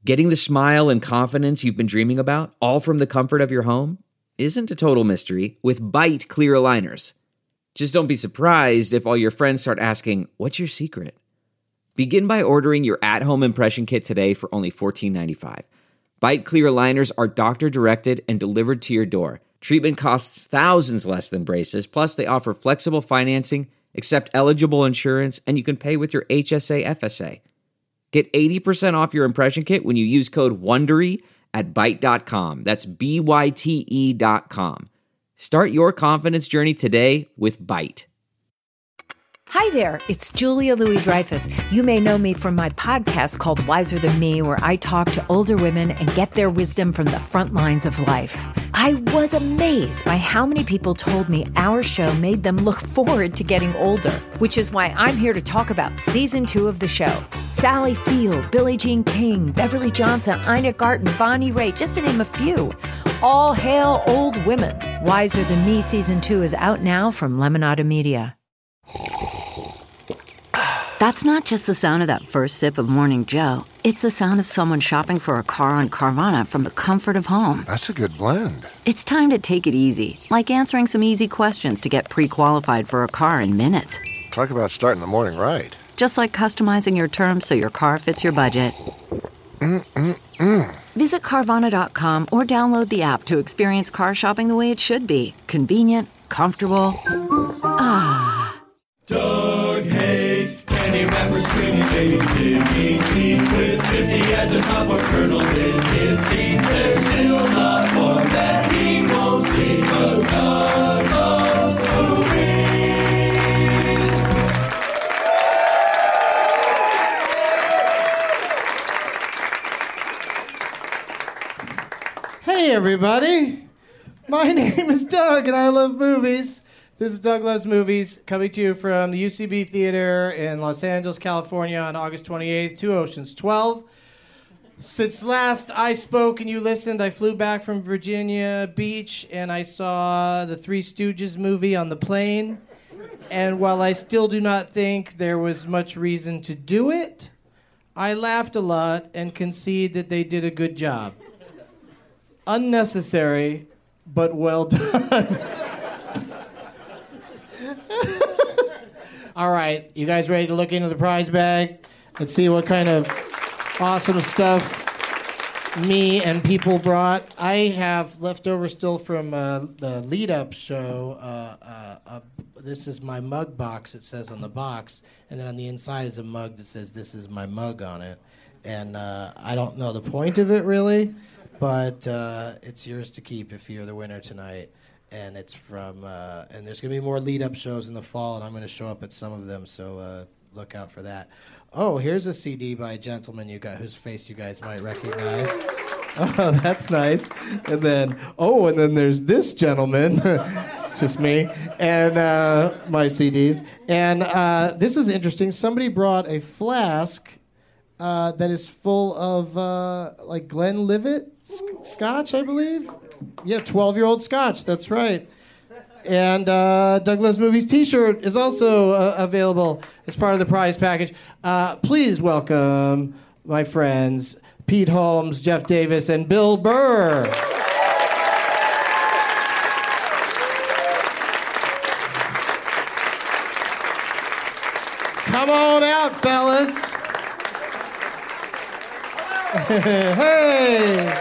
Getting the smile and confidence you've been dreaming about, all from the comfort of your home, isn't a total mystery with Byte clear aligners. Just don't be surprised if all your friends start asking, "What's your secret?" Begin by ordering your at-home impression kit today for only $14.95. Byte clear aligners are doctor-directed and delivered to your door. Treatment costs thousands less than braces, plus they offer flexible financing, accept eligible insurance, and you can pay with your HSA FSA. Get 80% off your impression kit when you use code WONDERY at Byte.com. That's BYTE.com. Start your confidence journey today with Byte. Hi there, it's Julia Louis-Dreyfus. You may know me from my podcast called Wiser Than Me, where I talk to older women and get their wisdom from the front lines of life. I was amazed by how many people told me our show made them look forward to getting older, which is why I'm here to talk about season 2 of the show. Sally Field, Billie Jean King, Beverly Johnson, Ina Garten, Bonnie Raitt, just to name a few. All hail old women. Wiser Than Me season 2 is out now from Lemonada Media. That's not just the sound of that first sip of Morning Joe. It's the sound of someone shopping for a car on Carvana from the comfort of home. That's a good blend. It's time to take it easy, like answering some easy questions to get pre-qualified for a car in minutes. Talk about starting the morning right. Just like customizing your terms so your car fits your budget. Visit Carvana.com or download the app to experience car shopping the way it should be. Convenient, comfortable. Doug hates any rapper screaming basic seats with 50 as a top or kernels in his teeth. There's still not more that he won't see, 'cause Doug loves movies. Hey everybody, my name is Doug and I love movies. This is Doug Loves Movies, coming to you from the UCB Theater in Los Angeles, California on August 28th, 2 Oceans 12. Since last I spoke and you listened, I flew back from Virginia Beach and I saw the Three Stooges movie on the plane. And while I still do not think there was much reason to do it, I laughed a lot and concede that they did a good job. Unnecessary, but well done. All right, you guys ready to look into the prize bag and see what kind of awesome stuff me and people brought? I have leftover still from the lead-up show. This is my mug box, it says on the box. And then on the inside is a mug that says, "This is my mug" on it. And I don't know the point of it, really, but it's yours to keep if you're the winner tonight. And it's from, and there's going to be more lead-up shows in the fall, and I'm going to show up at some of them, so look out for that. Oh, here's a CD by a gentleman whose face you guys might recognize. Oh, that's nice. And then there's this gentleman. It's just me and my CDs. And this was interesting. Somebody brought a flask that is full of like Glenlivet scotch, I believe. Yeah, 12-year-old scotch. That's right. And Doug Loves Movies T-shirt is also available as part of the prize package. Please welcome my friends Pete Holmes, Jeff Davis, and Bill Burr. Come on out, fellas. Hey.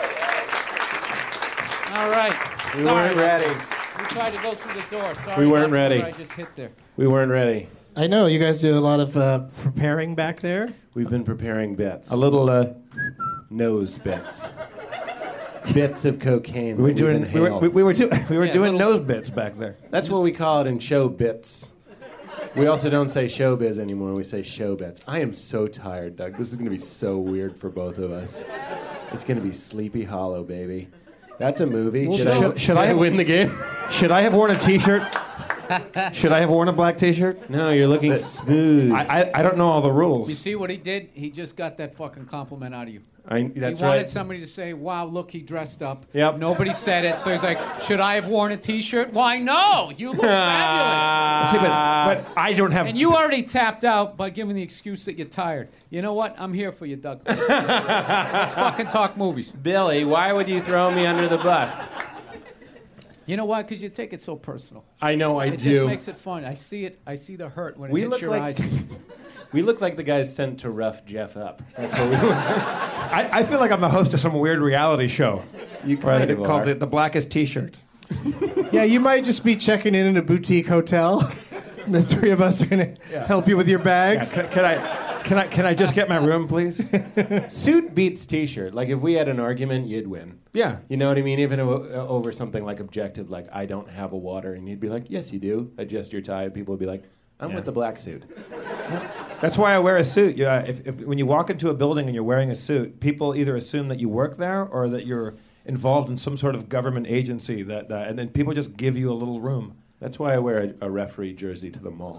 All right. We weren't ready. We tried to go through the door. Sorry. We weren't ready. I just hit there. We weren't ready. I know you guys do a lot of preparing back there. We've been preparing bits. A little nose bits. Bits of cocaine. We were doing nose bits back there. That's what we call it in show bits. We also don't say showbiz anymore. We say show bits. I am so tired, Doug. This is going to be so weird for both of us. It's going to be Sleepy Hollow, baby. That's a movie. Should I win the game? Should I have worn a T-shirt? Should I have worn a black T-shirt? No, you're looking smooth. I don't know all the rules. You see what he did? He just got that fucking compliment out of you. That's he wanted right. somebody to say, wow, look, he dressed up. Yep. Nobody said it, so he's like, should I have worn a T-shirt? Why, no! You look fabulous. See, but I don't have... And you already tapped out by giving the excuse that you're tired. You know what? I'm here for you, Doug. Let's fucking talk movies. Billy, why would you throw me under the bus? You know why? Because you take it so personal. I know I It do. just makes it fun. I see it. I see the hurt when it hits your eyes. We look like the guys sent to rough Jeff up. That's what we look. I feel like I'm the host of some weird reality show. You kind of called are. the Blackest T-shirt. Yeah, you might just be checking in a boutique hotel. The three of us are going to help you with your bags. Can I just get my room, please? Suit beats T-shirt. Like if we had an argument, you'd win. Yeah. You know what I mean? Even over something like objective, like I don't have a water, and you'd be like, yes, you do. Adjust your tie. People would be like, I'm with the black suit. That's why I wear a suit. Yeah, if when you walk into a building and you're wearing a suit, people either assume that you work there or that you're involved in some sort of government agency. And then people just give you a little room. That's why I wear a referee jersey to the mall.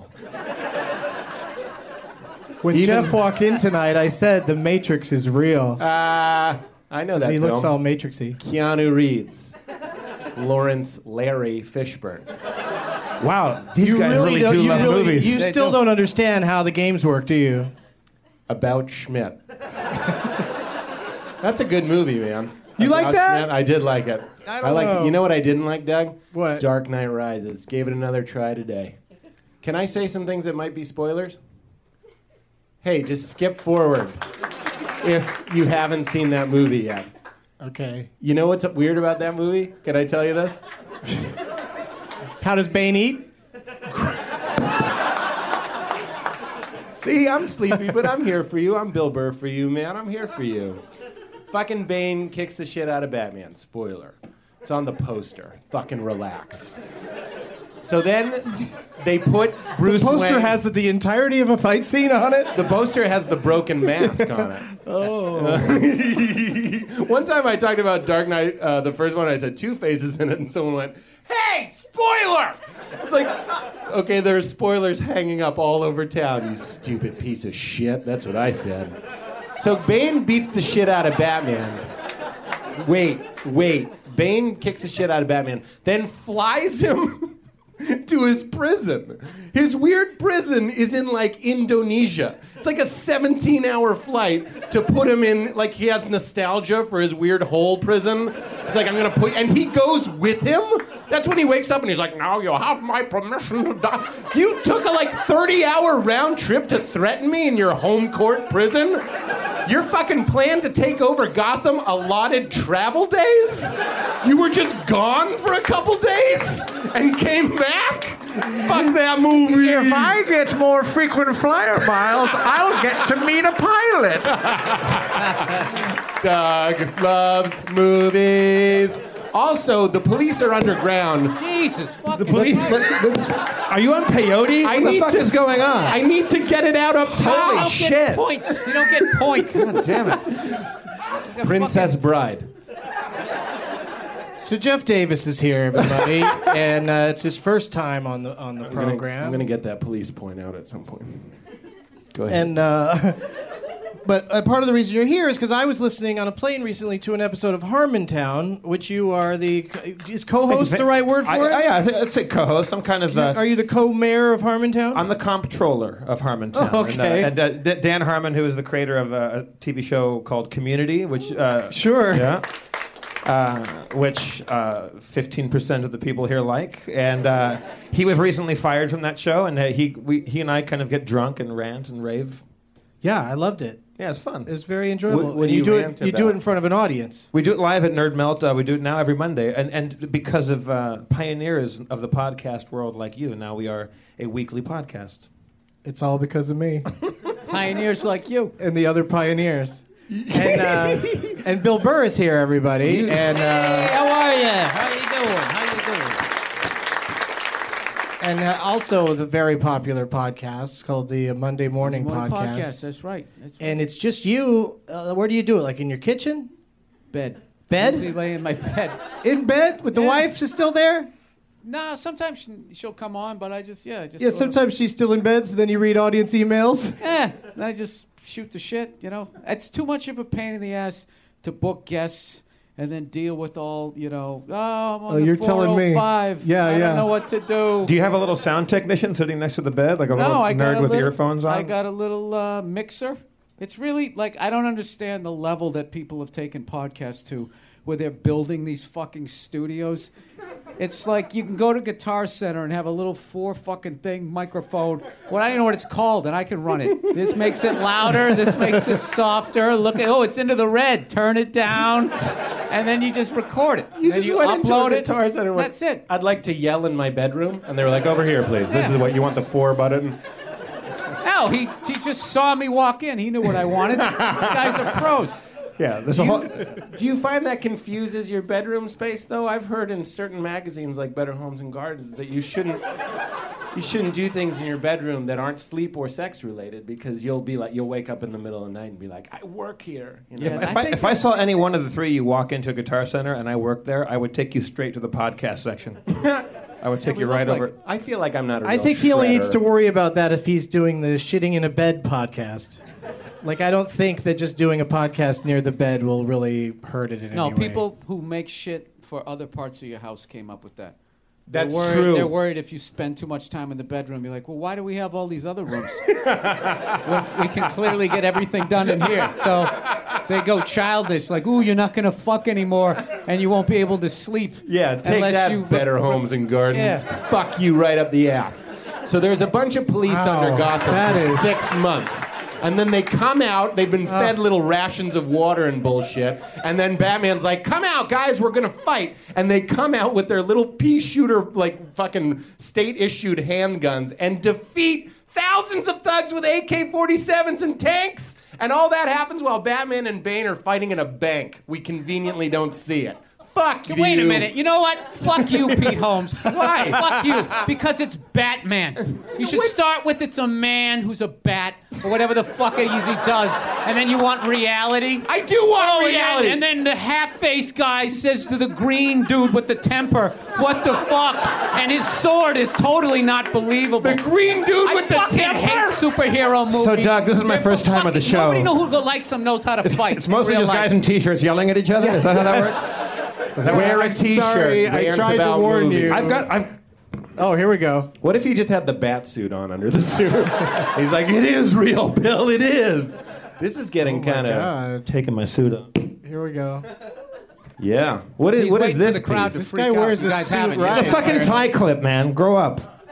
When Jeff walked in tonight, I said the Matrix is real. I know that He looks film. all Matrixy. Keanu Reeves, Lawrence Larry Fishburne. Wow, these guys really do love movies. You still don't understand how the games work, do you? About Schmidt. That's a good movie, man. You like that? Schmidt, I did like it. I don't know. You know what I didn't like, Doug? What? Dark Knight Rises. Gave it another try today. Can I say some things that might be spoilers? Hey, just skip forward if you haven't seen that movie yet. Okay. You know what's weird about that movie? Can I tell you this? How does Bane eat? See, I'm sleepy, but I'm here for you. I'm Bill Burr for you, man. I'm here for you. Fucking Bane kicks the shit out of Batman. Spoiler. It's on the poster. Fucking relax. So then they put Bruce The poster Wayne. has the entirety of a fight scene on it? The poster has the broken mask on it. Oh. One time I talked about Dark Knight, the first one, I said two faces in it, and someone went, hey, spoiler! It's like, okay, there are spoilers hanging up all over town, you stupid piece of shit. That's what I said. So Bane beats the shit out of Batman. Wait. Bane kicks the shit out of Batman, then flies him to his prison. His weird prison is in, like, Indonesia. It's like a 17-hour flight to put him in, like, he has nostalgia for his weird hole prison. He's like, I'm gonna put, and he goes with him? That's when he wakes up and he's like, now you'll have my permission to die. You took a, like, 30-hour round trip to threaten me in your home court prison? Your fucking plan to take over Gotham allotted travel days? You were just gone for a couple days and came back? Fuck that movie. If I get more frequent flyer miles, I'll get to meet a pilot. Doug loves movies. Also, the police are underground. Jesus, fuck The police. Are you on peyote? What the fuck is going on? I need to get it out up top. You don't get points. You don't get points. God damn it. Princess Bride. So Jeff Davis is here, everybody, and it's his first time on the program. I'm gonna get that police point out at some point. Go ahead. And but part of the reason you're here is because I was listening on a plane recently to an episode of Harmontown, which you are is co-host the right word for it? I'd say co-host. I'm kind of the... Are you the co-mayor of Harmontown? I'm the comptroller of Harmontown. Oh, okay. And Dan Harmon, who is the creator of a TV show called Community, which... Sure. Yeah. Which 15% of the people here like. And he was recently fired from that show, and he and I kind of get drunk and rant and rave. Yeah, I loved it. Yeah, it's fun. It was very enjoyable. What do you you do rant it. You do about? it in front of an audience. We do it live at Nerd Melt. We do it now every Monday. And because of pioneers of the podcast world like you, now we are a weekly podcast. It's all because of me Pioneers like you. and the other pioneers. And Bill Burr is here, everybody. And How are you? How you doing? and also the very popular podcast called the Monday Morning Podcast. That's right. That's right. And it's just you. Where do you do it? Like in your kitchen? Bed. Bed? Usually lay in my bed. In bed with the Yeah. wife? She's still there? No, sometimes she'll come on, but I just Yeah, sort of- sometimes she's still in bed, so then you read audience emails. then I just shoot the shit. It's too much of a pain in the ass to book guests and then deal with all, I'm on the you're telling me. 405. Yeah, I yeah. don't know what to do. Do you have a little sound technician sitting next to the bed, like a little nerd with earphones on? I got a little mixer. It's really I don't understand the level that people have taken podcasts to, where they're building these fucking studios. It's like you can go to Guitar Center and have a little 4 fucking thing microphone. Well, I don't know what it's called, and I can run it. This makes it louder. This makes it softer. It's into the red. Turn it down, and then you just record it. You then just went into upload a it. Guitar Center. That's it. I'd like to yell in my bedroom, and they were like, "Over here, please. This is what you want the 4 button." No, he just saw me walk in. He knew what I wanted. These guys are pros. Yeah, there's Do you find that confuses your bedroom space, though? I've heard in certain magazines like Better Homes and Gardens that you shouldn't do things in your bedroom that aren't sleep or sex related, because you'll wake up in the middle of the night and be like, I work here. If I saw any one of the three you walk into a Guitar Center and I worked there, I would take you straight to the podcast section. I would take you right over. I feel like I'm not a real I think he only shredder. needs to worry about that if he's doing the shitting in a bed podcast. I don't think that just doing a podcast near the bed will really hurt it in any way. No, people who make shit for other parts of your house came up with that. That's they're worried, true. They're worried if you spend too much time in the bedroom, you're like, well, why do we have all these other rooms? Well, we can clearly get everything done in here. So they go childish, like, ooh, you're not going to fuck anymore, and you won't be able to sleep. Yeah, take unless that, you Better Homes and Gardens. Yeah. Fuck you right up the ass. So there's a bunch of police under Gotham for 6 months. And then they come out, they've been fed little rations of water and bullshit, and then Batman's like, come out, guys, we're gonna fight. And they come out with their little pea shooter, fucking state-issued handguns and defeat thousands of thugs with AK-47s and tanks. And all that happens while Batman and Bane are fighting in a bank. We conveniently don't see it. Fuck you. Wait a minute. You know what? Fuck you, Pete Holmes. Why? Fuck you. Because it's Batman. You should start with it's a man who's a bat, or whatever the fuck he does, and then you want reality. I do want reality. And then the half-faced guy says to the green dude with the temper, what the fuck? And his sword is totally not believable. The green dude with the fucking temper? hate superhero movies. So, Doug, this is my first time at the show. Nobody who likes them knows how to fight. It's mostly in real just guys life. in T-shirts yelling at each other. Is that how that works? Wear a T-shirt. Sorry, I Rants tried to about warn movies. you. Oh, here we go. What if he just had the bat suit on under the suit? He's like, it is real, Bill, it is. This is getting kind of God. Taking my suit off. Here we go. Yeah. What is He's what is waiting for this the crowd piece? to This freak guy out. wears You a guys suit haven't right. yet. It's a fucking tie clip, man. Grow up.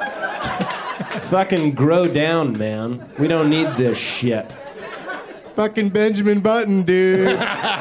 Fucking grow down, man. We don't need this shit. Fucking Benjamin Button, dude.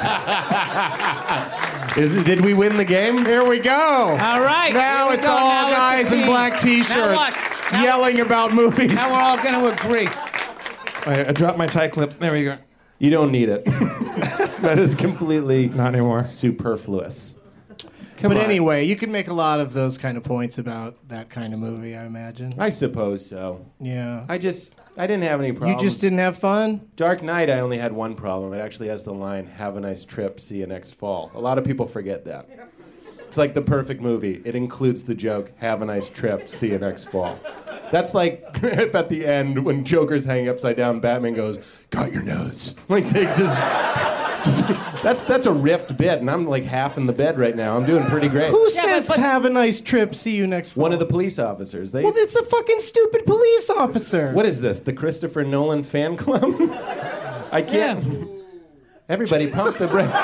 Did we win the game? Here we go. All right. Now here we it's go. all Now it's a guys in team. black Now T-shirts what? Now- yelling about movies. Now we're all going to agree. I dropped my tie clip. There we go. You don't need it. That is completely Not anymore. superfluous. But anyway, you can make a lot of those kind of points about that kind of movie, I imagine. I suppose so. Yeah. I didn't have any You problems. just didn't have fun? Dark Knight, I only had one problem. It actually has the line, have a nice trip, see you next fall. A lot of people forget that. It's like the perfect movie. It includes the joke, have a nice trip, see you next fall. That's like at the end when Joker's hanging upside down, Batman goes, got your nose. Like takes his... That's a riffed bit, and I'm like half in the bed right now. I'm doing pretty great. Who says have a nice trip, see you next fall? One of the police officers. Well, it's a fucking stupid police officer. What is this? The Christopher Nolan fan club? I can't. Everybody pump the brakes.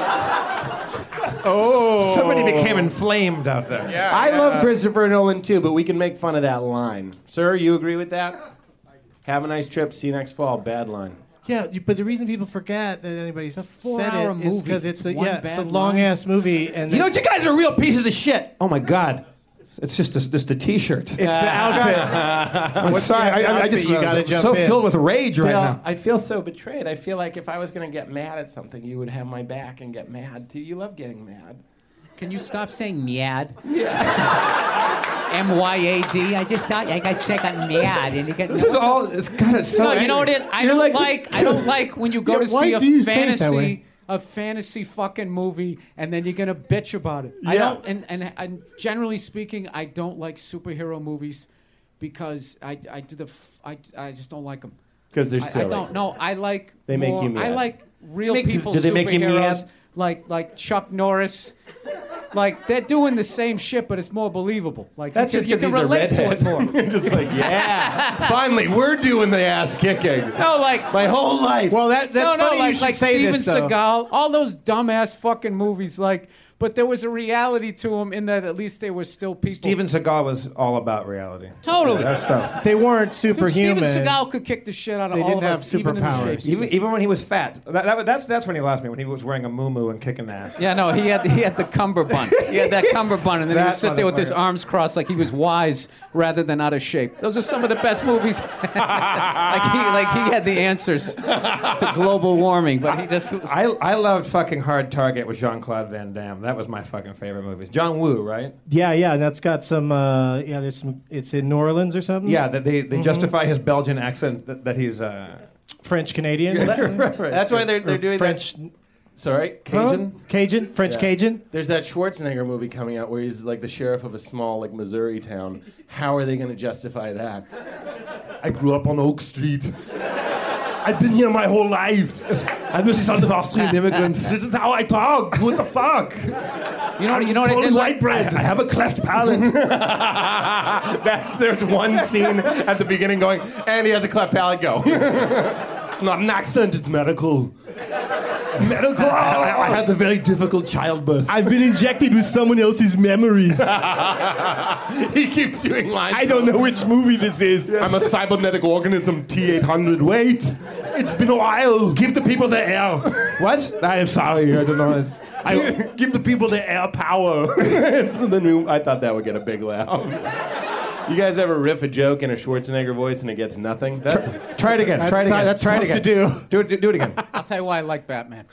Oh. Somebody became inflamed out there. Yeah, I love Christopher Nolan too, but we can make fun of that line. Sir, you agree with that? Have a nice trip. See you next fall. Bad line. Yeah, but the reason people forget that anybody said 4-hour it is movie. because it's a One it's a bad long line. ass movie, and You know, you guys are real pieces of shit. Oh my God. It's just a T-shirt. it's the outfit. I'm sorry. I just you gotta I'm jump so in. filled with rage right Bill, now. I feel so betrayed. I feel like if I was going to get mad at something, you would have my back and get mad too. You love getting mad. Can you stop saying myad? M-Y-A-D. I just thought, like I said, I got mad. And you get, This is all. It's got it so. no, you know what it is? I don't like when you go to why see a do you say it that way? fantasy a fantasy fucking movie and then you're gonna bitch about it. I Yeah. don't. And generally speaking, I don't like superhero movies because I just don't like them. Because they're I silly. don't know. I like They make more, you mad. I like real Make- people do they make you superheroes mad? like Chuck Norris. Like they're doing the same shit, but it's more believable. Like That's just you because can he's a relate to it redhead. more. You're just like, yeah. Finally, we're doing the ass kicking. No, like My whole life. Well, that's no, funny you like should say Steven this, though. Seagal, all those dumbass fucking movies. Like, but there was a reality to them in that at least they were still people. Steven Seagal was all about reality. Totally. That stuff. They weren't Dude, superhuman. Steven Seagal could kick the shit out of They all didn't of have us, even in the superpowers. shapes. Even when he was fat. That's when he lost me, when he was wearing a muumuu and kicking ass. Yeah, no, he had the cummerbund. He had that cummerbund, and then he would That sit there with his motherfucker. arms crossed like he was wise rather than out of shape. Those are some of the best movies. like he had the answers to global warming, but he just was, I loved fucking Hard Target with Jean-Claude Van Damme. That was my fucking favorite movies. John Woo, right? Yeah, and that's got some. There's some. It's in New Orleans or something. Yeah, that they justify his Belgian accent that he's French Canadian. That's why they're doing French. that. Sorry, Huh? Cajun? Cajun, French Yeah. Cajun. There's that Schwarzenegger movie coming out where he's like the sheriff of a small like Missouri town. How are they going to justify that? I grew up on Oak Street. I've been here my whole life. I'm the son of Austrian immigrants. This is how I talk. What the fuck? you know what I Totally did white like? bread. I have a cleft palate. There's one scene at the beginning going, and he has a cleft palate. Go. It's not an accent. It's medical. Medical. I had a very difficult childbirth. I've been injected with someone else's memories. He keeps doing lines. I don't know which movie this is. I'm a cybernetic organism, T-800. Wait, it's been a while. Give the people the air. what? I am sorry, I don't know. I give the people the air power. So then I thought that would get a big laugh. You guys ever riff a joke in a Schwarzenegger voice and it gets nothing? That's Try it again. That's Try it ti- again. that's Try tough it again. to do. Do it again. I'll tell you why I like Batman.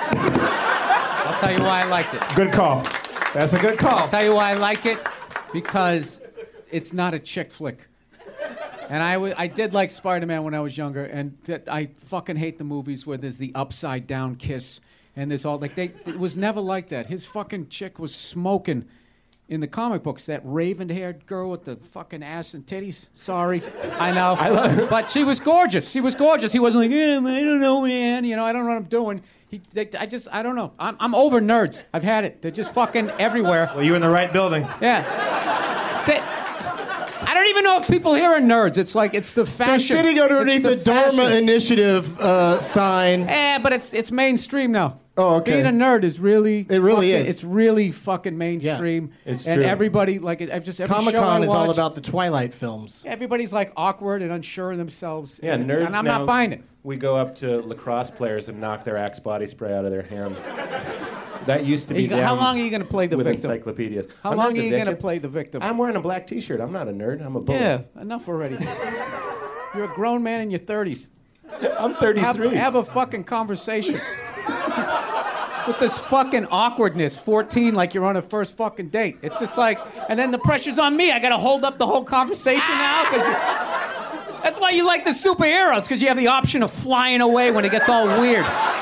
I'll tell you why I liked it. Good call. That's a good call. I'll tell you why I like it, because it's not a chick flick. And I did like Spider-Man when I was younger, and I fucking hate the movies where there's the upside down kiss and there's all like it was never like that. His fucking chick was smoking in the comic books, that raven-haired girl with the fucking ass and titties. Sorry, I know, but she was gorgeous. She was gorgeous. He wasn't like, I don't know, man. I don't know what I'm doing. I don't know. I'm over nerds. I've had it. They're just fucking everywhere. Well, you're in the right building. Yeah. I don't even know if people here are nerds. It's like it's the They're fashion. sitting underneath It's the Dharma fashion. Initiative sign. But it's mainstream now. Oh, okay. Being a nerd is really. It really fucking- is. It's really fucking mainstream. Yeah, it's and true. everybody like I've just every show I Comic-Con is all watch, about the Twilight films. Everybody's like awkward and unsure of themselves. Yeah, and nerds and I'm now, not buying it. We go up to lacrosse players and knock their Axe body spray out of their hands. That used to be How down long are you going to play the with victim? encyclopedias. How I'm long not are the you going to victim. play the victim? I'm wearing a black T-shirt. I'm not a nerd. I'm a bully. Yeah, enough already. You're a grown man in your 30s. I'm 33. Have a fucking conversation. With this fucking awkwardness, 14, like you're on a first fucking date. It's just like, and then the pressure's on me. I gotta hold up the whole conversation now. That's why you like the superheroes, because you have the option of flying away when it gets all weird.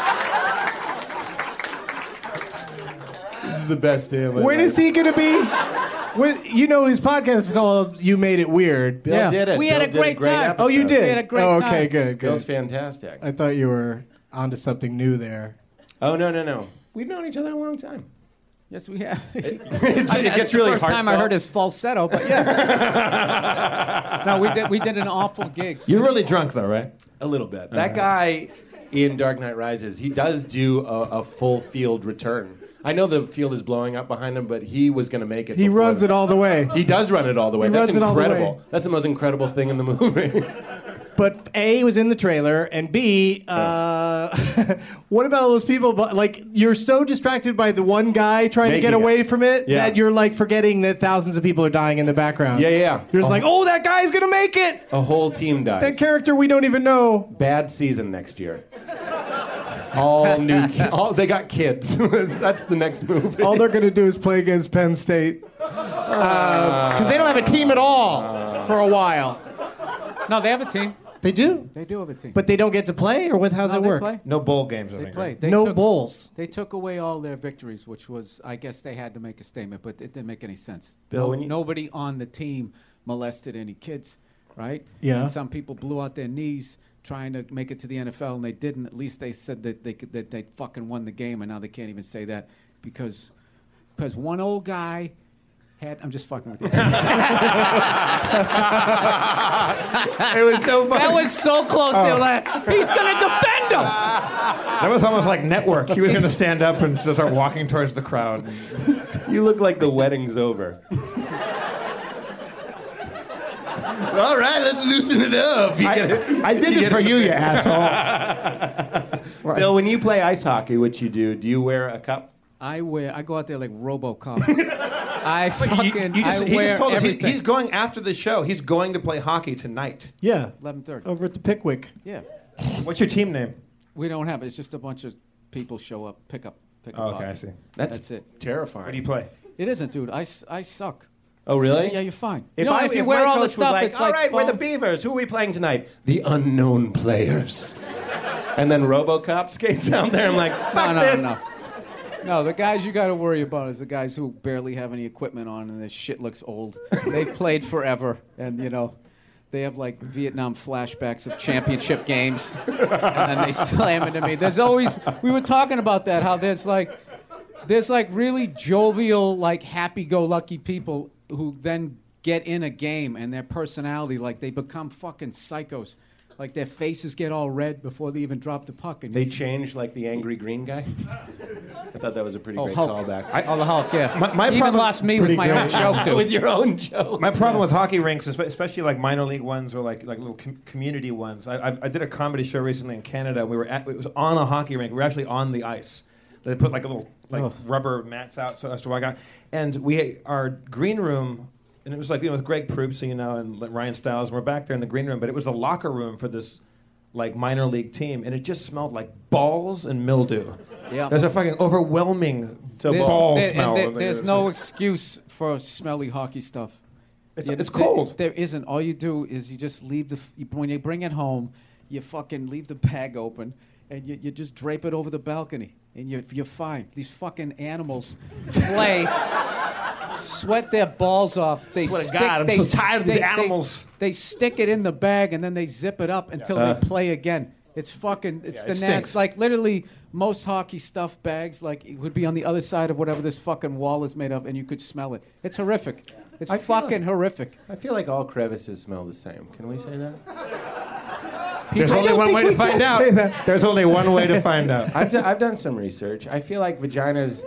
This is the best day of my When life. is he going to be? His podcast is called "You Made It Weird." Bill Yeah. did it. We had Bill a did great time. episode. Oh, you did. We had a great oh, time. okay, good. Bill's fantastic. I thought you were onto something new there. Oh, no. We've known each other a long time. Yes, we have. It That's gets the really first time I heartfelt. heard his falsetto, but yeah. No, we did an awful gig. You're really drunk, though, right? A little bit. That guy in Dark Knight Rises, he does do a full field return. I know the field is blowing up behind him, but he was going to make it. He before runs it all the way. He does run it all the way. He That's runs it all the incredible. way. That's the most incredible thing in the movie. But A, was in the trailer, and B, what about all those people? Like, you're so distracted by the one guy trying to get Making away it. from it Yeah. that you're like forgetting that thousands of people are dying in the background. Yeah. You're just like, oh, that guy's gonna make it. A whole team dies. That character we don't even know. Bad season next year. All new. They got kids. That's the next movie. All they're gonna do is play against Penn State because they don't have a team at all for a while. No, they have a team. They do. They do have a team. But they don't get to play, or what? How's No, it they work? play. No bowl games, I They think. play. right? They No took- bowls. They took away all their victories, which was, I guess they had to make a statement, but it didn't make any sense. Bill, when you- Nobody on the team molested any kids, right? Yeah. And some people blew out their knees trying to make it to the NFL, and they didn't. At least they said that they fucking won the game, and now they can't even say that because one old guy had. I'm just fucking with you. It was so funny. That was so close. They were like, he's gonna defend him. That was almost like Network. He was going to stand up and just start walking towards the crowd. You look like the wedding's over. All right, let's loosen it up. I did this for you, you asshole. Bill, when you play ice hockey, which you do you wear a cup? I go out there like RoboCop. I He fucking just wear told us everything. he's going after the show. He's going to play hockey tonight. Yeah. 11:30. Over at the Pickwick. Yeah. What's your team name? We don't have it. It's just a bunch of people show up, pick up. Oh, okay, I see. That's it. Terrifying. Where do you play? It isn't, dude. I suck. Oh, really? Yeah, you're fine. If you know, I if you if wear my all the coach stuff, was like, it's all like right, we're the phone- Beavers. Who are we playing tonight? The unknown players. And then RoboCop skates out there. I'm like, fuck this. No, the guys you got to worry about is the guys who barely have any equipment on and their shit looks old. They've played forever, and they have like Vietnam flashbacks of championship games, and then they slam into me. We were talking about that, how there's like really jovial, like happy-go-lucky people who then get in a game and their personality, like they become fucking psychos. Like their faces get all red before they even drop the puck. And They change like the angry green guy. I thought that was a pretty great Hulk. callback. the Hulk, yeah. My Even problem- lost me with my own joke, dude. With your own joke. My problem with hockey rinks, especially like minor league ones or like little community ones. I did a comedy show recently in Canada. It was on a hockey rink. We were actually on the ice. They put like a little rubber mats out so as to walk out. And our green room, and it was like with Greg Proops, and Ryan Stiles. And we're back there in the green room, but it was the locker room for this like minor league team, and it just smelled like balls and mildew. Yeah. There's a fucking overwhelming ball smell. There's no excuse for smelly hockey stuff. It's cold. There isn't. All you do is you just leave when you bring it home, you fucking leave the bag open, and you just drape it over the balcony, and you're fine. These fucking animals play, sweat their balls off. They Swear to God, I'm so tired of these animals. They stick it in the bag, and then they zip it up until they play again. It's fucking. It's Yeah, the it nasty. stinks. Like literally, most hockey stuff bags it would be on the other side of whatever this fucking wall is made of, and you could smell it. It's horrific. It's I feel fucking horrific. I feel like all crevices smell the same. Can we say that? There's only one way to find out. There's only one way to find out. I've done some research. I feel like vaginas.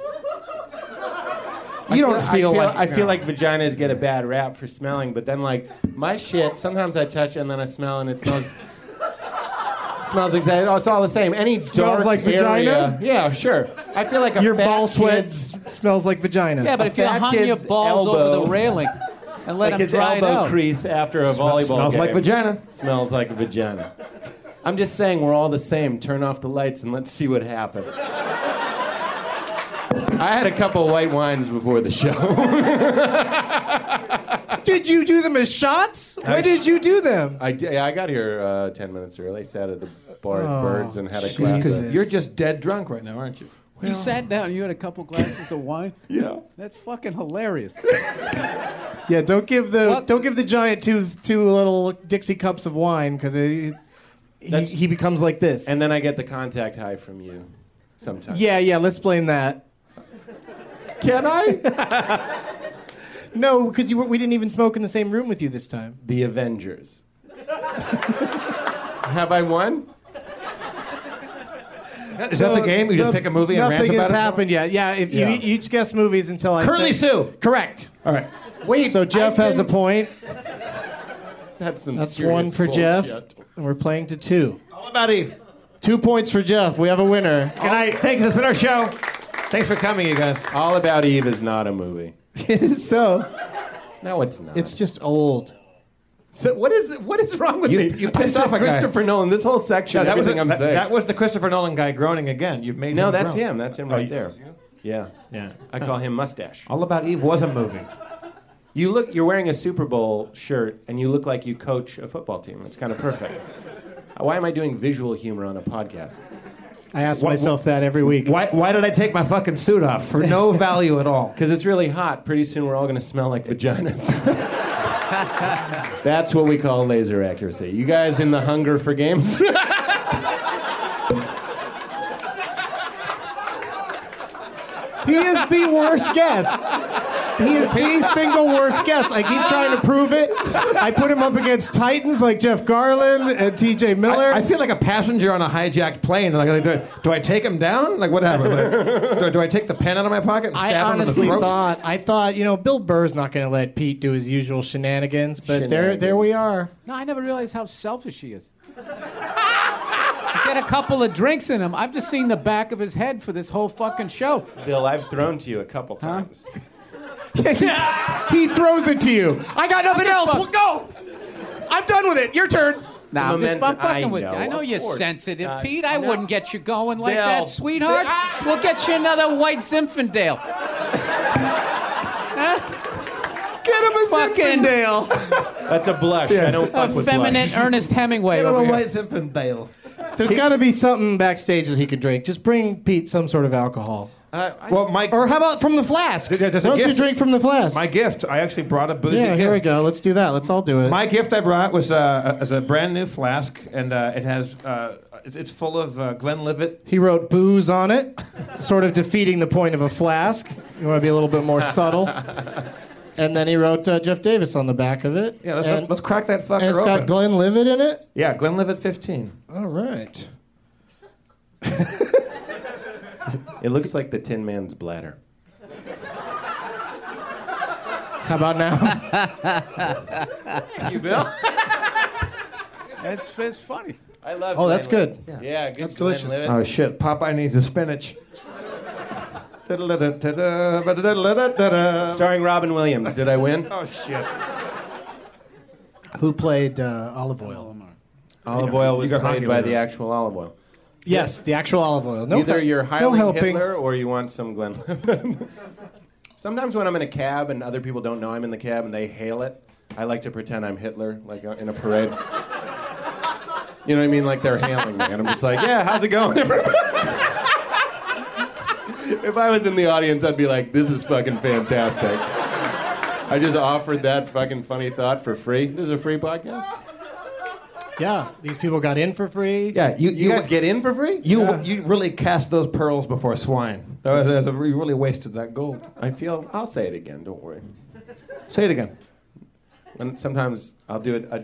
You don't feel like- I feel like vaginas get a bad rap for smelling, but then like my shit, sometimes I touch it and then I smell and it smells. Smells exactly. Oh, it's all the same. Any dark like vagina? area- Yeah, sure. I feel like Your fat ball sweat kid's- smells like vagina. Yeah, but A if you fat hung your kid's balls over elbow- the railing and let like them his dry it elbow out. crease after a volleyball Smells game. like vagina. Smells like a vagina. I'm just saying we're all the same. Turn off the lights and let's see what happens. I had a couple of white wines before the show. Did you do them as shots? When did you do them? I got here 10 minutes early. Sat at the bar at Birds and had a Jesus. glass of... You're just dead drunk right now, aren't you? You sat down and you had a couple glasses of wine? Yeah. That's fucking hilarious. Yeah, don't give What? the giant two little Dixie cups of wine because he becomes like this. And then I get the contact high from you sometimes. yeah, let's blame that. Can I? No, because we didn't even smoke in the same room with you this time. The Avengers. Have I won? Is that the game? You just pick a movie and rant nothing about has it? happened yet. Yeah, if Yeah. you each guess movies until I Curly say- Sue. Correct. All right. Wait. So Jeff has a point. That's some That's serious one for bullshit. Jeff, and we're playing to 2. All about Eve. 2 points for Jeff. We have a winner. Good night. Thanks. That's been our show. Thanks for coming, you guys. All About Eve is not a movie. So No, it's not. it's just old. So what is wrong with me? you pissed I said off a guy. Christopher Nolan. This whole section, everything I'm saying. That was the Christopher Nolan guy groaning again. You've made no, him that's groan. him. That's him Oh, right you- there. Yeah. Yeah. I call him Mustache. All About Eve was a movie. You're wearing a Super Bowl shirt, and you look like you coach a football team. It's kind of perfect. Why am I doing visual humor on a podcast? I ask myself that every week. Why did I take my fucking suit off for no value at all? Because it's really hot. Pretty soon we're all going to smell like vaginas. That's what we call laser accuracy. You guys in the hunger for games? He is the worst guest. He is the single worst guest. I keep trying to prove it. I put him up against titans like Jeff Garland and T.J. Miller. I feel like a passenger on a hijacked plane. Like, do I take him down? Like, what happened? Like, do I take the pen out of my pocket and stab him in the throat? I thought, Bill Burr's not going to let Pete do his usual shenanigans, but there we are. No, I never realized how selfish he is. Get a couple of drinks in him. I've just seen the back of his head for this whole fucking show. Bill, I've thrown to you a couple times. He throws it to you. I got nothing else. We'll go. I'm done with it. Your turn. Nah, I'm fucking with you. I know you're sensitive, Pete. I wouldn't get you going like that, sweetheart. We'll get you another White Zinfandel. Get him a Zinfandel. That's a blush. Yes. I don't fuck with feminine blush. Ernest Hemingway. Get him over a here. White Zinfandel. There's got to be something backstage that he could drink. Just bring Pete some sort of alcohol. Or how about from the flask? Why don't you drink from the flask? My gift. I actually brought a boozy gift. Yeah, here we go. Let's do that. Let's all do it. My gift I brought was a brand new flask, and it has it's full of Glenlivet. He wrote booze on it, sort of defeating the point of a flask. You want to be a little bit more subtle. And then he wrote Jeff Davis on the back of it. Yeah, let's crack that fucker and it's open. got Glenlivet in it? Yeah, Glenlivet 15. All right. It looks like the Tin Man's bladder. How about now? Thank you, Bill. It's funny. I love Oh, that's good. Yeah, good. That's delicious. Oh, shit. Popeye needs a spinach. Starring Robin Williams. Did I win? Oh, shit. Who played Olive Oil? Olive oil was got played hockey by later. the actual olive oil. Yes, the actual olive oil. No, Either you're no highly helping. Hitler or you want some Glenlivet. Sometimes when I'm in a cab and other people don't know I'm in the cab and they hail it, I like to pretend I'm Hitler, like in a parade. You know what I mean? Like they're hailing me, and I'm just like, "Yeah, how's it going, everybody?" If I was in the audience, I'd be like, "This is fucking fantastic." I just offered that fucking funny thought for free. This is a free podcast. Yeah, these people got in for free. Yeah, You guys get in for free? You really cast those pearls before swine. You really wasted that gold. I'll say it again. Don't worry. Say it again. And sometimes I'll do it.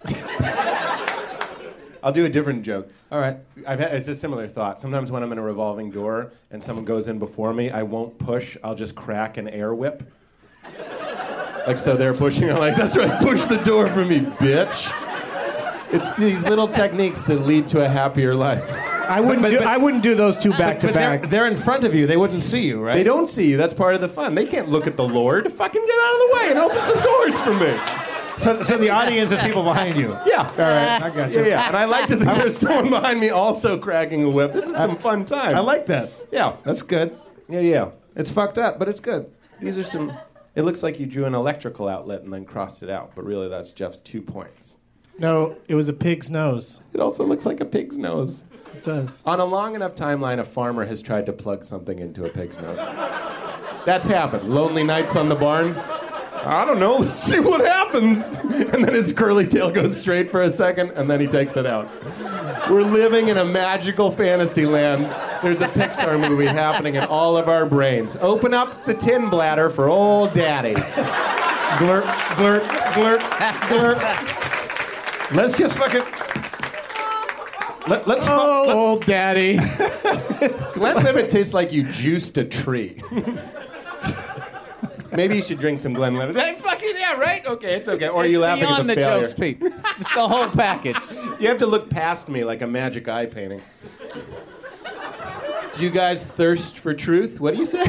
I'll do a different joke. All right. It's a similar thought. Sometimes when I'm in a revolving door and someone goes in before me, I won't push. I'll just crack an air whip. Like, so they're pushing. I'm like, that's right, push the door for me, bitch. It's these little techniques that lead to a happier life. I wouldn't do those two back to back. They're in front of you. They wouldn't see you, right? They don't see you. That's part of the fun. They can't look at the Lord. Fucking get out of the way and open some doors for me. So the audience is people behind you. Yeah. All right, I got you. Yeah. And I like to think there's someone behind me also cracking a whip. This is some fun time. I like that. Yeah. That's good. Yeah. It's fucked up, but it's good. These are some... It looks like you drew an electrical outlet and then crossed it out, but really that's Jeff's 2 points. No, it was a pig's nose. It also looks like a pig's nose. It does. On a long enough timeline, a farmer has tried to plug something into a pig's nose. That's happened. Lonely nights on the barn. I don't know, let's see what happens. And then his curly tail goes straight for a second, and then he takes it out. We're living in a magical fantasy land. There's a Pixar movie happening in all of our brains. Open up the tin bladder for old daddy. Glurt, glurt, glurt, glurt. Let's just fucking... Let's old daddy. Glenlivet tastes like you juiced a tree. Maybe you should drink some Glenlivet. Hey, fucking yeah, right? Okay, it's okay. Or are you laughing at beyond the the failure? jokes, Pete. It's the whole package. You have to look past me like a magic eye painting. Do you guys thirst for truth? What do you say?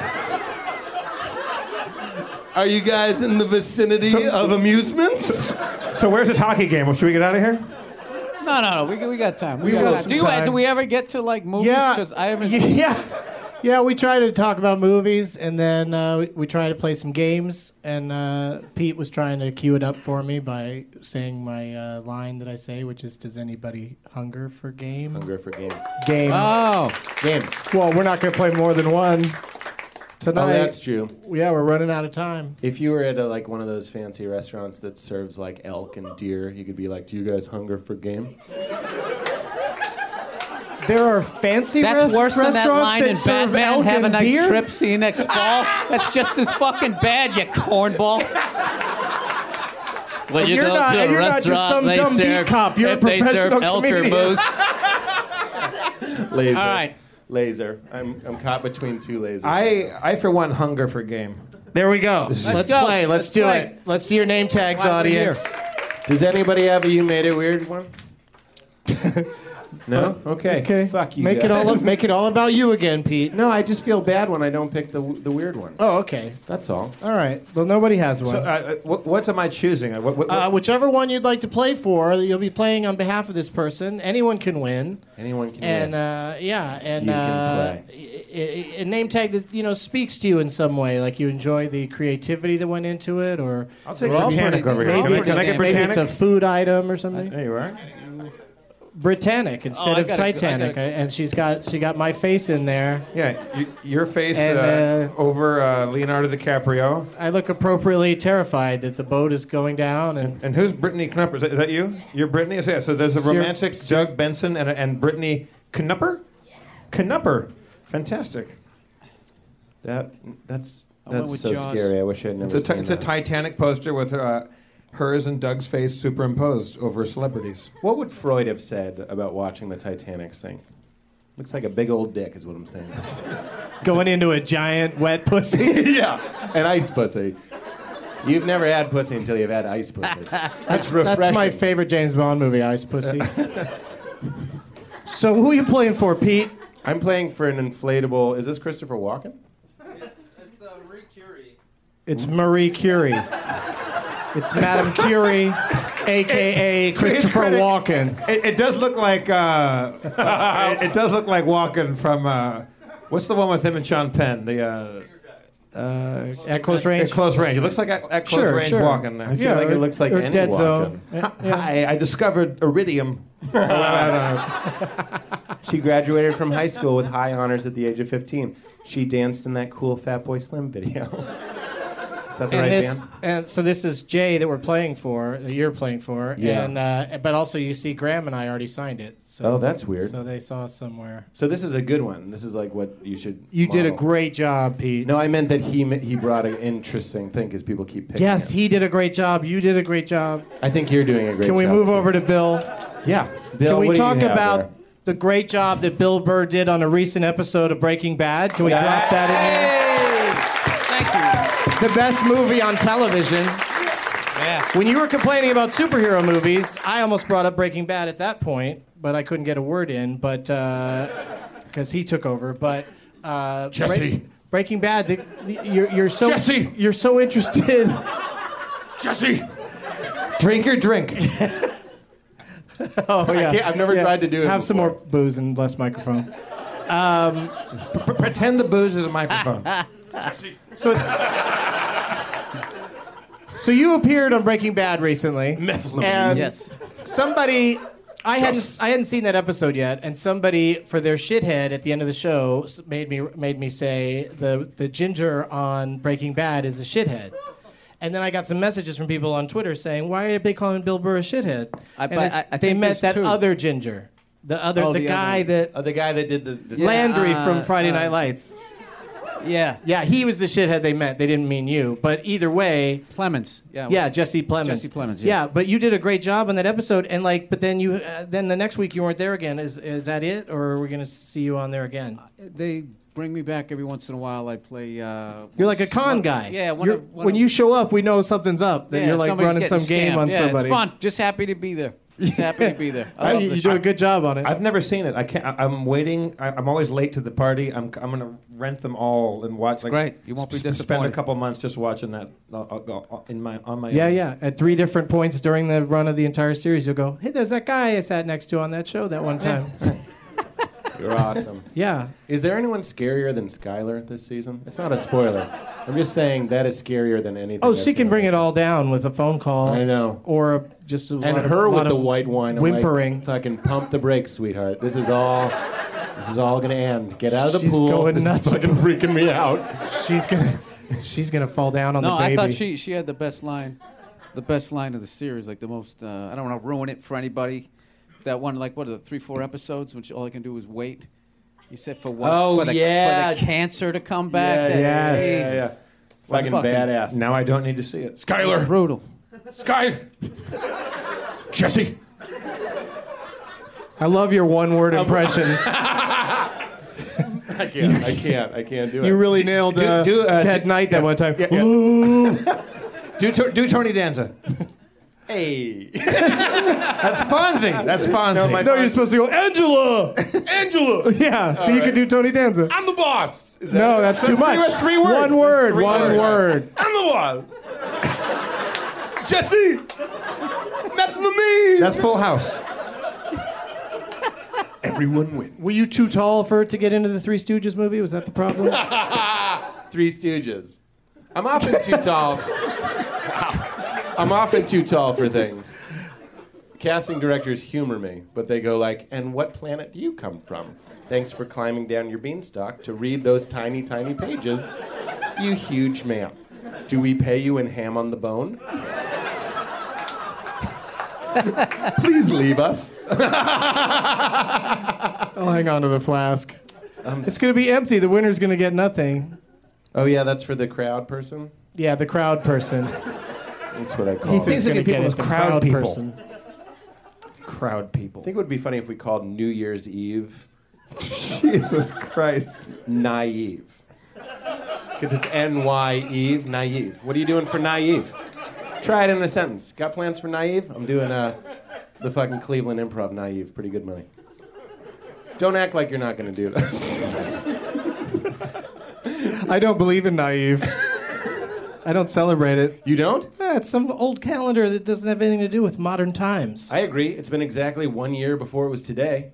Are you guys in the vicinity of amusements? So where's this hockey game? Well, should we get out of here? No. We got time. We got some time. Do we ever get to like movies? Yeah. Because I haven't. Yeah. Yeah, we try to talk about movies, and then we try to play some games. And Pete was trying to cue it up for me by saying my line that I say, which is, "Does anybody hunger for game?" Hunger for game. Game. Oh. Game. Well, we're not going to play more than one tonight. Oh, that's true. Yeah, we're running out of time. If you were at like one of those fancy restaurants that serves like elk and deer, you could be like, "Do you guys hunger for game?" There are fancy That's worse than restaurants that line in serve Batman. elk Have a and nice deer? trip. See you next fall. That's just as fucking bad, you cornball. When you You're go not- to a and you're not just restaurant, some they dumb beat serve, cop. You're a if they serve professional elk or comedian. moose. Laser. All right. Laser. I'm caught between two lasers. I for one hunger for game. There we go. Let's go. play. Let's do play. it. Let's see your name tags, Glad we're audience. Does anybody have a "You Made It Weird" one? No? Okay. Okay. Fuck you. Make guys. make it all about you again, Pete. No, I just feel bad when I don't pick the weird one. Oh, okay. That's all. All right. Well, nobody has one. So, what am I choosing? Whichever one you'd like to play for, you'll be playing on behalf of this person. Anyone can win. Anyone can And win. yeah, and You can a name tag that speaks to you in some way, like you enjoy the creativity that went into it, or I'll take We're all Britannic pretty- over we're here. all Can I pretty get damn- maybe Britannic? it's a food item or something. There you are. Britannic instead I of gotta- I Titanic, gotta- and she got my face in there. Yeah, your face And, over Leonardo DiCaprio. I look appropriately terrified that the boat is going down, and And who's Brittany Knupper? Is that you? You're Brittany? So, yeah, so there's a Sir- romantic Doug Benson and Brittany Knupper? Knupper. Fantastic. That's went with so Jaws. scary. I wish I'd never It's seen a that. Titanic poster with hers and Doug's face superimposed over celebrities. What would Freud have said about watching the Titanic sink? Looks like a big old dick, is what I'm saying. going into a giant wet pussy. Yeah, an ice pussy. You've never had pussy until you've had ice pussy. That's refreshing. That's my favorite James Bond movie, Ice Pussy. So who are you playing for, Pete? I'm playing for an inflatable. Is this Christopher Walken? It's Marie Curie. It's Madame Curie, a.k.a. Christopher credit- Walken. It does look like it does look like Walken from what's the one with him and Sean Penn? The At close range? at close range. It looks like at close Sure, range sure. Walken. I feel like it looks like or any Dead Walken. Zone. Yeah. I discovered iridium. She graduated from high school with high honors at the age of 15. She danced in that cool Fatboy Slim video. Is that the right band? And so this is Jay that we're playing for, that you're playing for, Yeah. and but also you see Graham and I already signed it. So Oh, that's weird. So they saw us somewhere. So this is a good one. This is like what you should. You did a model. great job, Pete. No, I meant that he brought an interesting thing because people keep picking. Yes, him. he did a great job. You did a great job. I think you're doing a great job. Can we move too. over to Bill? Yeah, Bill. Can we what do you talk have about there? the great job that Bill Burr did on a recent episode of Breaking Bad? Can we drop that in Thank you. here? The best movie on television. Yeah. When you were complaining about superhero movies, I almost brought up Breaking Bad at that point, but I couldn't get a word in, but because he took over. But Jesse. Breaking Bad, you're so Jesse! you're so interested. Jesse, drink your drink. Oh yeah, I've never tried to do it Have some before. more booze and less microphone. Pretend the booze is a microphone. So, so you appeared on Breaking Bad recently, and Yes. somebody I hadn't seen that episode yet, and somebody for their shithead at the end of the show made me say the ginger on Breaking Bad is a shithead. And then I got some messages from people on Twitter saying, "Why are they calling Bill Burr a shithead?" I They think meant there's that two. other ginger, the the guy other- that Oh, the guy that did the Landry from uh, Friday Night Lights. Yeah. Yeah, he was the shithead they meant. They didn't mean you. But either way, Clemens. Yeah. yeah, Jesse Plemons. Jesse Plemons, yeah. Yeah, but you did a great job on that episode, and but then then the next week you weren't there again. Is that it, or are we gonna see you on there again? They bring me back every once in a while. I play. You're like a con guy. Yeah. When you show up, we know something's up. That you're like somebody's running some getting game scammed. on yeah, somebody. It's fun. Just happy to be there. Just happy to be there. I love You the do show. a good job on it. I've never seen it. I can't. I'm waiting. I'm always late to the party. I'm gonna rent them all and watch. Like, Great. You won't be Spend a disappointed. couple months just watching that on my. Yeah, own. yeah. At 3 different points during the run of the entire series, you'll go, "Hey, there's that guy I sat next to on that show that one time." You're awesome. Yeah. Is there anyone scarier than Skylar this season? It's not a spoiler. I'm just saying that is scarier than anything. Oh, I've she seen can on bring this it all down with a phone call. I know. Or just a And lot her of, with lot the of white wine. I'm whimpering. Like, fucking pump the brakes, sweetheart. This is all gonna end. Get out of the She's pool. going This nuts is fucking freaking me out. She's gonna fall down on No, the baby. I thought she had the best line of the series, like the most. I don't want to ruin it for anybody. That one, like what are the 3-4 episodes, which all I can do is wait. You said for what? Oh, for the, yeah. for the cancer to come back. Yeah, That's yes. Yeah. Fucking Fucking- badass. Now I don't need to see it. Skylar. brutal. Sky. Jesse. I love your one-word impressions. I can't do it. You really nailed Ted Knight that one time. Ooh. Do Tony Danza. Hey. That's Fonzie. That's Fonzie. No, you're supposed to go, Angela! Angela. Yeah, so you can do Tony Danza. I'm the boss. No, that's too much. That's 3 words. One word, That's 3 one words. word. I'm the one. Jesse. Methylamine. That's Full House. Everyone wins. Were you too tall for it to get into the Three Stooges movie? Was that the problem? Three Stooges. I'm often too tall. I'm often too tall for things. Casting directors humor me, but they go like, "And what planet do you come from? Thanks for climbing down your beanstalk to read those tiny, tiny pages, you huge man. Do we pay you in ham on the bone? Please leave us." I'll hang on to the flask. It's going to be empty. The winner's going to get nothing. Oh yeah, that's for the crowd person. Yeah, the crowd person. That's what I call He's it. going to people get with it, the crowd crowd people. person. Crowd people. I think it would be funny if we called New Year's Eve Jesus Christ. naive. Because it's N-Y Eve, naive. What are you doing for naive? Try it in a sentence. Got plans for naive? I'm doing the fucking Cleveland Improv naive. Pretty good money. Don't act like you're not going to do this. I don't believe in naive. I don't celebrate it. You don't? Yeah, it's some old calendar that doesn't have anything to do with modern times. I agree. It's been exactly 1 year before it was today.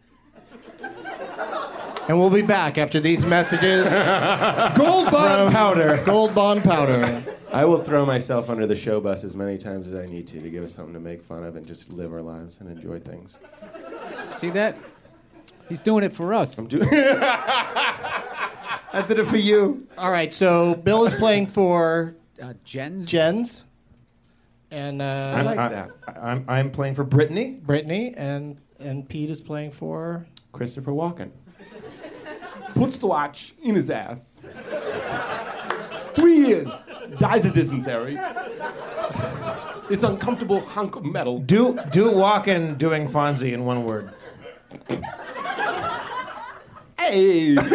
And we'll be back after these messages. Gold bond powder. Gold Bond powder. I will throw myself under the show bus as many times as I need to give us something to make fun of and just live our lives and enjoy things. See that? He's doing it for us. I'm doing. I did it for you. All right, so Bill is playing for Jens. Jens. And I'm playing for Brittany. Brittany. And Pete is playing for... Christopher Walken. Puts the watch in his ass. 3 years. Dies of dysentery. This uncomfortable hunk of metal. Do Walken doing Fonzie in one word. Hey! You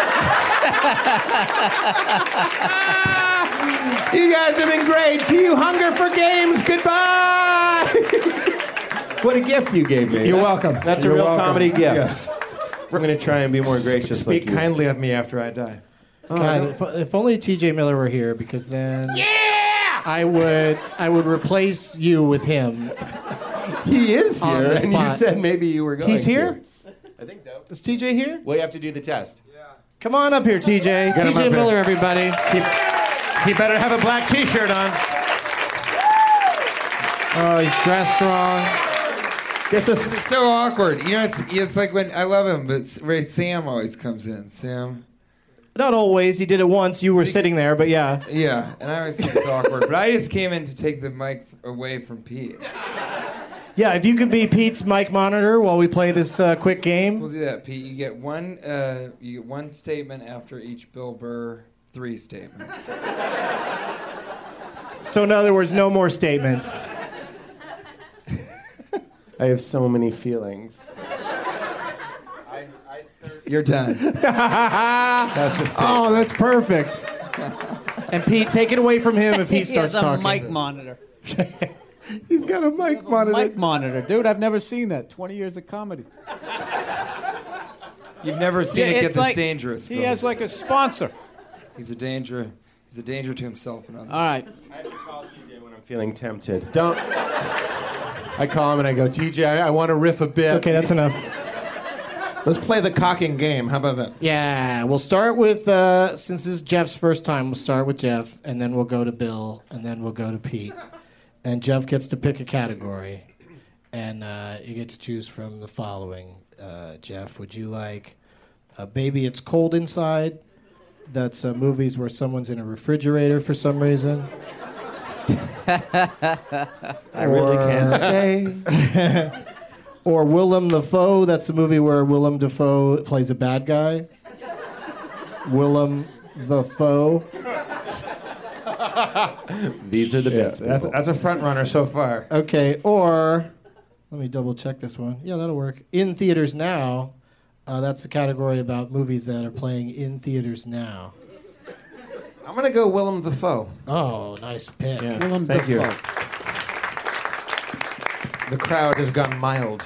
guys have been great. Do you hunger for games? Goodbye! What a gift you gave me. You're welcome. That's You're a real welcome. comedy gift. Yes. We're going to try and be more gracious Speak like you. kindly of me after I die. God, if only T.J. Miller were here, because then I would replace you with him. He is On here, the and you spot. said maybe you were going He's here? to. I think so. Is T.J. here? Well, you have to do the test. Come on up here, T.J. Get him T.J. up Miller, here. everybody. He better have a black T-shirt on. Oh, he's dressed wrong. Get this. It's so awkward. You know, it's like when I love him, but Sam always comes in. Sam. Not always. He did it once. You were sitting there, but yeah. Yeah, and I always think it's awkward. But I just came in to take the mic away from Pete. Yeah, if you could be Pete's mic monitor while we play this quick game. We'll do that, Pete. You get one statement after each Bill Burr, 3 statements. So in other words, no more statements. I have so many feelings. You're done. That's a statement. Oh, that's perfect. And Pete, take it away from him if he starts has a talking. mic monitor. He's got a mic monitor. Mic monitor, dude. I've never seen that. 20 years of comedy. You've never seen it it's get this like- dangerous. He Bill. has like a sponsor. He's a danger. He's a danger to himself and others. All right. I have to call TJ when I'm feeling tempted. Don't. I call him and I go, TJ, I want to riff a bit. Okay, that's enough. Let's play the cocking game. How about that? Yeah, we'll start with, since this is Jeff's first time, we'll start with Jeff, and then we'll go to Bill, and then we'll go to Pete. And Jeff gets to pick a category, and you get to choose from the following. Jeff, would you like Baby It's Cold Inside? That's movies where someone's in a refrigerator for some reason. I really can't stay. Or Willem Dafoe. That's a movie where Willem Dafoe plays a bad guy. Willem Dafoe. These are the bits. That's a front runner so far. Okay, or let me double check this one. Yeah, that'll work. In theaters now. That's the category about movies that are playing in theaters now. I'm gonna go Willem Dafoe. Oh, nice pick. Yeah, Willem thank Dafoe. you. The crowd has gone mild.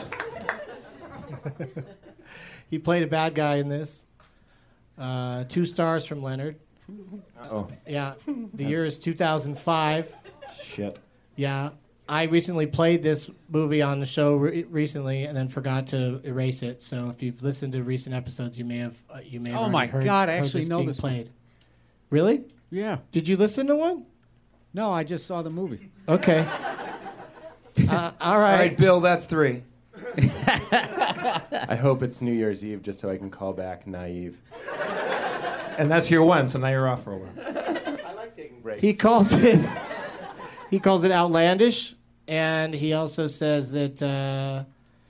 He played a bad guy in this. 2 stars from Leonard. Oh. Yeah, the year is 2005. Shit. Yeah, I recently played this movie on the show recently, and then forgot to erase it. So if you've listened to recent episodes, you may have Oh already my heard, God, I heard actually this know being this played. Really? Yeah. Did you listen to one? No, I just saw the movie. Okay. All All right. right, Bill, that's 3. I hope it's New Year's Eve just so I can call back naive. And that's your one, so now you're off for a while. I like taking breaks. He calls it outlandish, and he also says that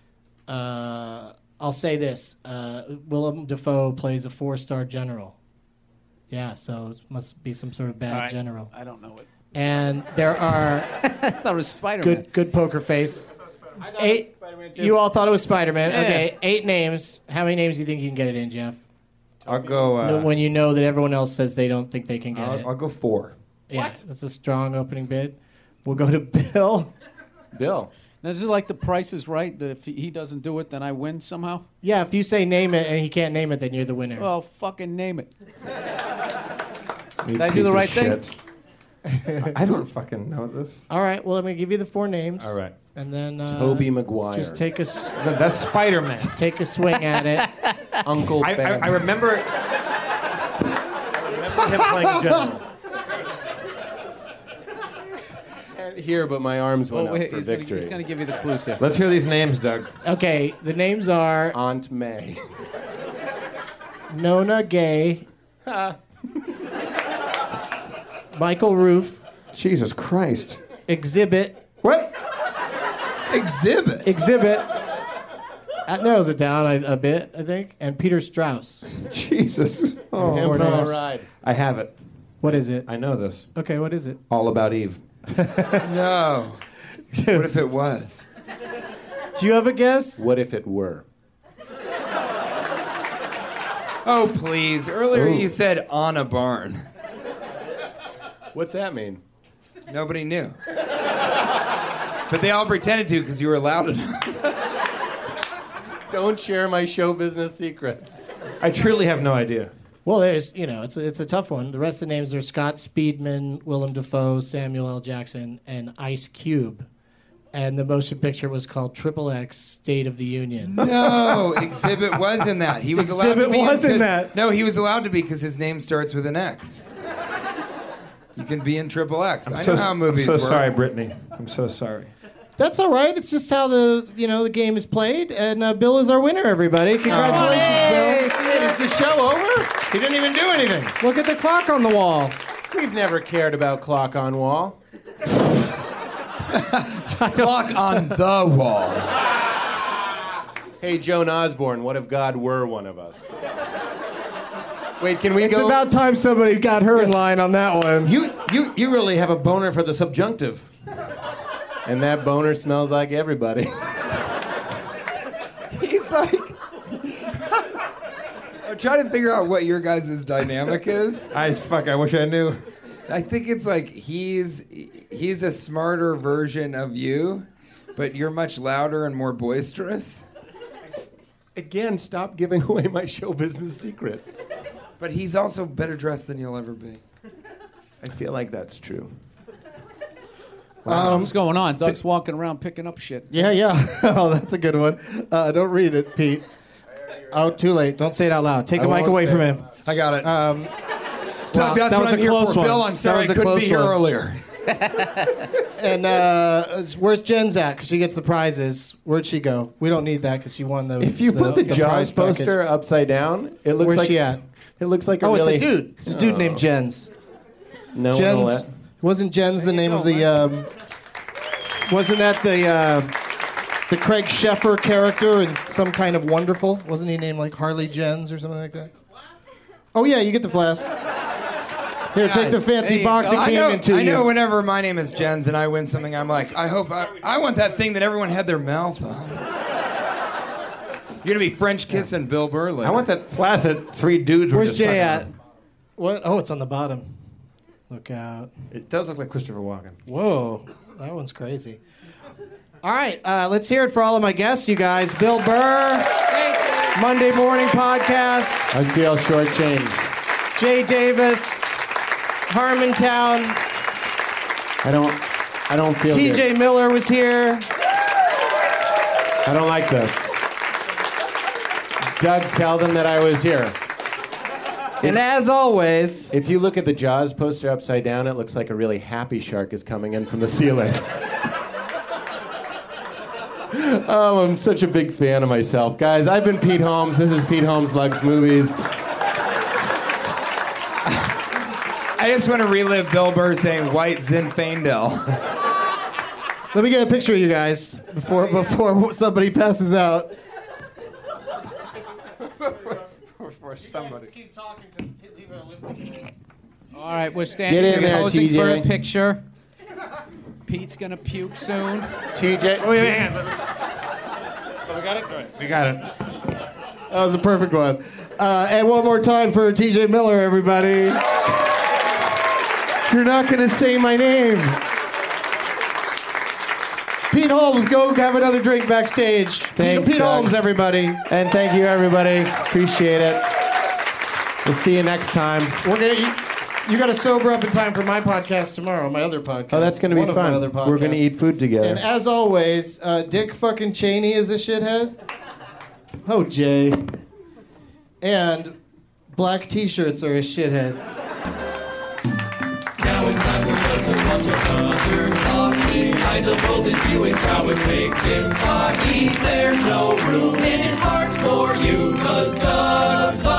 I'll say this: Willem Dafoe plays a 4-star general. Yeah, so it must be some sort of bad general. I don't know it. And there are I thought it was Spider-Man. good poker face. 8. You all thought it was Spider-Man. Yeah. Okay, 8 names. How many names do you think you can get it in, Jeff? I'll go. When you know that everyone else says they don't think they can get it. I'll go 4. Yeah, that's a strong opening bid. We'll go to Bill. Bill. Now, this is like The Price is Right, that if he doesn't do it, then I win somehow? Yeah, if you say name it and he can't name it, then you're the winner. Well, fucking name it. Did I do the right thing? I don't fucking know this. All right, well, let me give you the 4 names. All right. And then Tobey Maguire. just take a That's Spider-Man. take a swing at it. Uncle Ben. I remember him playing general. Can't hear, but my arms went up for victory. He's going to give you the clues here. Let's hear these names, Doug. Okay, the names are Aunt May. Nona Gay, Michael Roof, Jesus Christ. Exhibit. What? Exhibit. That narrows it down a bit, I think. And Peter Strauss. Jesus. Oh, Him for no. a ride. I have it. What is it? I know this. Okay, what is it? All About Eve. No. What if it was? Do you have a guess? What if it were? Oh, please. Earlier you said on a barn. What's that mean? Nobody knew. But they all pretended to because you were loud enough. Don't share my show business secrets. I truly have no idea. Well, there's, it's a tough one. The rest of the names are Scott Speedman, Willem Dafoe, Samuel L. Jackson, and Ice Cube. And the motion picture was called Triple X State of the Union. No, Exhibit was in that. He was allowed to be. Exhibit was in that. No, he was allowed to be because his name starts with an X. You can be in Triple X. I know how movies I'm so work. sorry, Brittany. I'm so sorry. That's all right. It's just how the game is played. And Bill is our winner, everybody. Congratulations, Is the show over? He didn't even do anything. Bill. Look at the clock on the wall. We've never cared about clock on wall. Clock on the wall. Hey, Joan Osborne, what if God were one of us? Wait, can we It's go? about time somebody got her in line on that one. You really have a boner for the subjunctive. And that boner smells like everybody. He's like... I'm trying to figure out what your guys' dynamic is. I wish I knew. I think it's like he's a smarter version of you, but you're much louder and more boisterous. Again, stop giving away my show business secrets. But he's also better dressed than you'll ever be. I feel like that's true. What's going on? Doug's walking around picking up shit. Yeah. Oh, that's a good one. Don't read it, Pete. Oh, too late. Don't say it out loud. Take the mic won't away say from it. him. I got it. Wow, Doug, that's that what was I'm a here close for. one. Bill, I'm That sorry was I a couldn't close be here one. earlier. And where's Jen's at? Because she gets the prizes. Where'd she go? We don't need that because she won the. If you put the Jaws prize package. poster upside down, it looks Where's like she at? It looks like a Oh, really... it's a dude. It's a dude named Jens. No one will Jens let... wasn't Jens the name of the. Wasn't that the Craig Sheffer character in Some Kind of Wonderful? Wasn't he named like Harley Jens or something like that? Oh yeah, you get the flask. Here, take the fancy box it came into you. I know whenever my name is Jens and I win something, I'm like, I want that thing that everyone had their mouth on. You're gonna be French kissing Bill Burr later. I want that flask that 3 dudes were Where's just Jay sucking at? What? Oh, it's on the bottom. Look out. on. It does look like Christopher Walken. Whoa, that one's crazy. All right, let's hear it for all of my guests, you guys. Bill Burr, Monday Morning Podcast. I feel shortchanged. Jay Davis, Harmontown. I don't feel TJ good. Miller was here. I don't like this. Doug, tell them that I was here. And as always, If you look at the Jaws poster upside down, it looks like a really happy shark is coming in from the ceiling. Oh, I'm such a big fan of myself. Guys, I've been Pete Holmes. This is Pete Holmes Lugs Movies. I just want to relive Bill Burr saying White Zinfandel. let me get a picture of you guys before somebody passes out. For somebody. Keep talking because people are listening. All right, we're standing Get in here there, posing for a TJ. picture. Pete's gonna puke soon. TJ. Oh, wait. We got it? All right. We got it. That was a perfect one. And one more time for TJ Miller, everybody. You're not going to say my name. Pete Holmes, go have another drink backstage. Thanks, Pete Doug. Holmes, everybody. And thank you, everybody. Appreciate it. We'll see you next time. We're gonna. You got to sober up in time for my podcast tomorrow. My other podcast. Oh, that's going to be One of my fun. other We're going to podcasts. eat food together. And as always, Dick fucking Cheney is a shithead. Oh, Jay. And black T-shirts are a shithead. Now it's time for Doug to launch another talkie. Eyes of both his viewing prowess makes him cocky. There's no room in his heart for you, 'cause Doug